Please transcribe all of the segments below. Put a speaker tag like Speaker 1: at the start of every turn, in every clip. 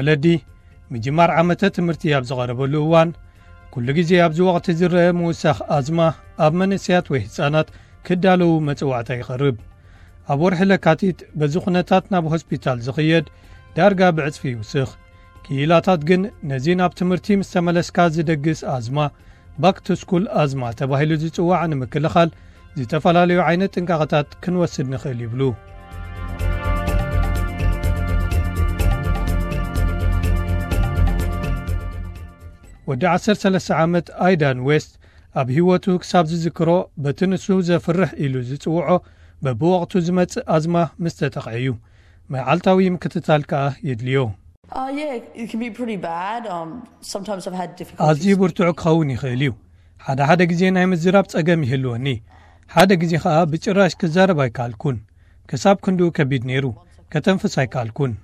Speaker 1: ወለዲ ምጅማር ዓመተ ትምህርቲ ኣብ ዝቐረበሉ እዋን ኩሉ ግዜ ኣብዚ ወቕቲ ዝረአ ምውሳኽ ኣዝማ ኣብ መንእሰያት ወይ ህፃናት ክዳለዉ መጽዋዕታ ይቐርብ። ኣብ ወርሒ ለካቲት በዚ ኩነታት ናብ ሆስፒታል ዝኽየድ ዳርጋ ብዕጽፊ ይውስኽ። ክኢላታት ግን ነዚ ናብ ትምህርቲ ምስ ተመለስካ ዝደግስ ኣዝማ ባክ ቱ ስኩል ኣዝማ ተባሂሉ ዝጽዋዕ ንምክልኻል ዝተፈላለዩ ዓይነት ጥንቃቐታት ክንወስድ ንኽእል ይብሉ። ወዲ 13 ዓመት ኣይዳን ዌስት ኣብ ህይወቱ ክሳብ ዝዝክሮ በቲ ንሱ ዘፍርሕ ኢሉ ዝጽውዖ በብወቕቱ ዝመጽእ ኣዝማ ምስ ተጠቕዐዩ መዓልታዊ ምክትታል ከዓ የድልዮ። ኣዝዩ ብርቱዕ ክኸውን ይኽእል እዩ። ሓደ ግዜ ናይ ምዝራብ ጸገም ይህልወኒ፣ ሓደ ግዜ ከዓ ብጭራሽ ክዛረብ ኣይከኣልኩን። ክሳብ ክንድኡ ከቢድ ነይሩ፣ ከተንፍስ ኣይከኣልኩን።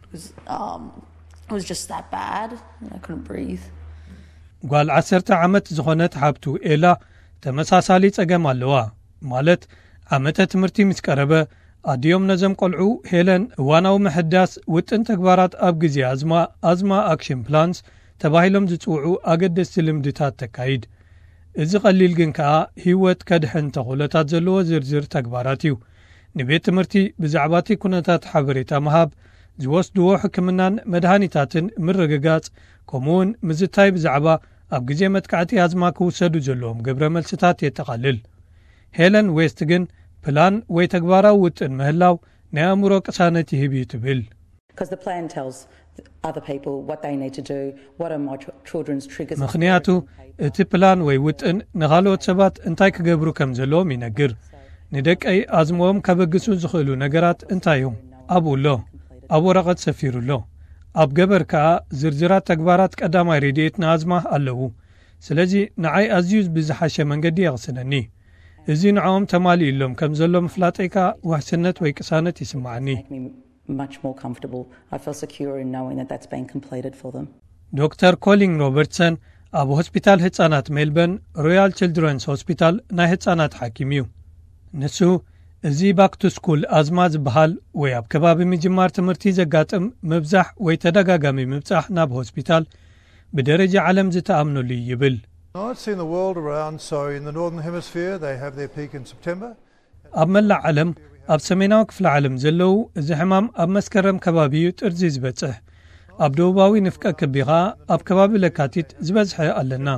Speaker 1: ጓል 10 ዓመት ዝኾነት ሓብቱ ኤላ ተመሳሳሊ ጸገም ኣለዋ። ማለት ዓመተ ትምህርቲ ምስ ቀረበ ኣድዮም ነዞም ቆልዑ ሄለን እዋናዊ ምሕዳስ ውጥን ተግባራት ኣብ ግዜ ኣዝማ ኣክሽን ፕላንስ ተባሂሎም ዝጽውዑ ኣገደስቲ ልምድታት ተካይድ። እዚ ቐሊል ግን ከዓ ህይወት ከድሕን ተኽእሎታት ዘለዎ ዝርዝር ተግባራት እዩ። ንቤት ትምህርቲ ብዛዕባ እቲ ኩነታት ሓበሬታ መሃብ፣ ዝወስድዎ ሕክምናን መድሃኒታትን ምርግጋጽ፣ ከምኡውን ምዝታይ ብዛዕባ ኣብ ግዜ መጥቃዕቲ ኣዝማ ክውሰዱ ዘለዎም ግብረ መልስታት የጠቓልል። ሄለን ዌስት ግን ፕላን ወይ ተግባራዊ ውጥን ምህላው ናይ ኣእምሮ ቅሳነት ይህብ እዩ ትብል። ምኽንያቱ እቲ ፕላን ወይ ውጥን ንኻልኦት ሰባት እንታይ ክገብሩ ከም ዘለዎም ይነግር። ንደቀይ ኣዝሞኦም ከበግሱ ዝኽእሉ ነገራት እንታይ እዮም? ኣብኡሎ ኣብ ወረቐት ሰፊሩሎ። ኣብ ገበር ከዓ ዝርዝራት ተግባራት ቀዳማይ ረድኤት ንኣዝማ ኣለዉ። ስለዚ ንዓይ ኣዝዩ ብዝሓሸ መንገዲ የቕስነኒ። እዚ ንዓኦም ተማሊኡ ኢሎም ከም ዘሎ ምፍላጠይካ ውሕስነት ወይ ቅሳነት ይስማዓኒ። ዶክተር ኮሊን ሮበርትሰን ኣብ ሆስፒታል ህፃናት ሜልበርን ሮያል ችልድረንስ ሆስፒታል ናይ ህፃናት ሓኪም እዩ። ንሱ እዚ ባክ ቱ ስኩል ኣዝማ ዝበሃል ወይ ኣብ ከባቢ ምጅማር ትምህርቲ ዘጋጥም ምብዛሕ ወይ ተደጋጋሚ ምብጻሕ ናብ ሆስፒታል ብደረጃ ዓለም ዝተኣምነሉ ይብል። ኣብ መላእ ዓለም ኣብ ሰሜናዊ ክፍሊ ዓለም ዘለዉ እዚ ሕማም ኣብ መስከረም ከባቢ እዩ ጥርዚ ዝበጽሕ። ኣብ ደቡባዊ ንፍቀ ክቢ ኸዓ ኣብ ከባቢ ለካቲት ዝበዝሐ ኣለና።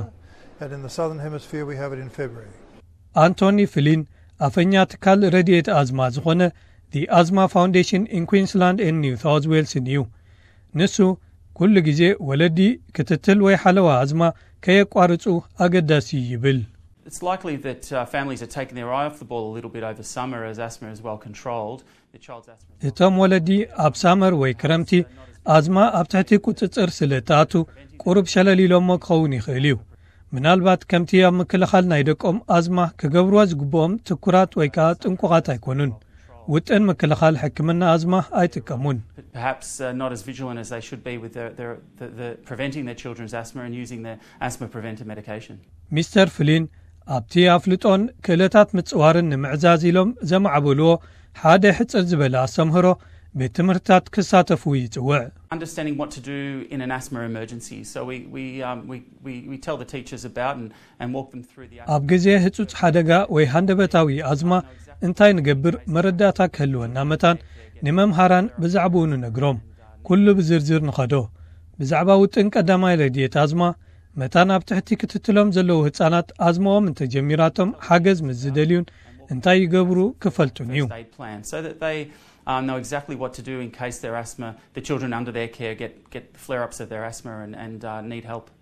Speaker 1: አንቶኒ ፍሊን ኣፈኛ ትካል ረድኤት ኣዝማ ዝኾነ ዲ ኣዝማ ፋውንዴሽን ኢን ኩዊንስላንድ ኤንድ ኒው ሳውዝ ዌልስን እዩ። ንሱ ኩሉ ግዜ ወለዲ ክትትል ወይ ሓለዋ ኣዝማ ከየቋርጹ ኣገዳሲ ይብል።
Speaker 2: It's likely that families are taking their eye off the ball a little bit over summer as asthma is well controlled. The child's asthma.
Speaker 1: እቶም ወለዲ ኣብ ሳመር ወይ ክረምቲ ኣዝማ ኣብ ትሕቲ ቁጽጽር ስለ ተኣቱ ቁሩብ ሸለሊሎሞ ክኸውን ይኽእል እዩ። ምናልባት ከምቲ ኣብ ምክልኻል ናይ ደቆም ኣዝማ ክገብርዎ ዝግብኦም ትኩራት ወይ ከዓ ጥንቁቓት ኣይኮኑን። ውጥን ምክልኻል ሕክምና ኣዝማ ኣይጥቀሙን።
Speaker 2: Perhaps not as vigilant as they should be with the preventing their children's asthma and using their asthma preventer medication.
Speaker 1: ሚስተር ፍሊን ኣብቲ ኣፍልጦን ክእለታት ምጽዋርን ንምዕዛዝ ኢሎም ዘማዕበልዎ ሓደ ሕፅር ዝበለ ኣስተምህሮ ቤት ትምህርትታት ክሳተፉ ይጽውዕ።
Speaker 2: Understanding what to do in an asthma emergency. So we tell the teachers about and walk them through the
Speaker 1: ኣብ ግዜ ህጹጽ ሓደጋ ወይ ሃንደበታዊ ኣዝማ እንታይ ንገብር መረዳእታ ክህልወና መታን ንመምሃራን ብዛዕባኡ ንነግሮም። ኩሉ ብዝርዝር ንኸዶ ብዛዕባ ውጥን ቀዳማይ ረድኤት ኣዝማ መታን ኣብ ትሕቲ ክትትሎም ዘለዉ ህፃናት ኣዝማዎም እንተጀሚራቶም ሓገዝ ምስ ዝደልዩን እንታይ ይገብሩ ክፈልጡን እዩ።
Speaker 2: know exactly what to do in case their asthma, the children under their care get flare-ups of their asthma and need help.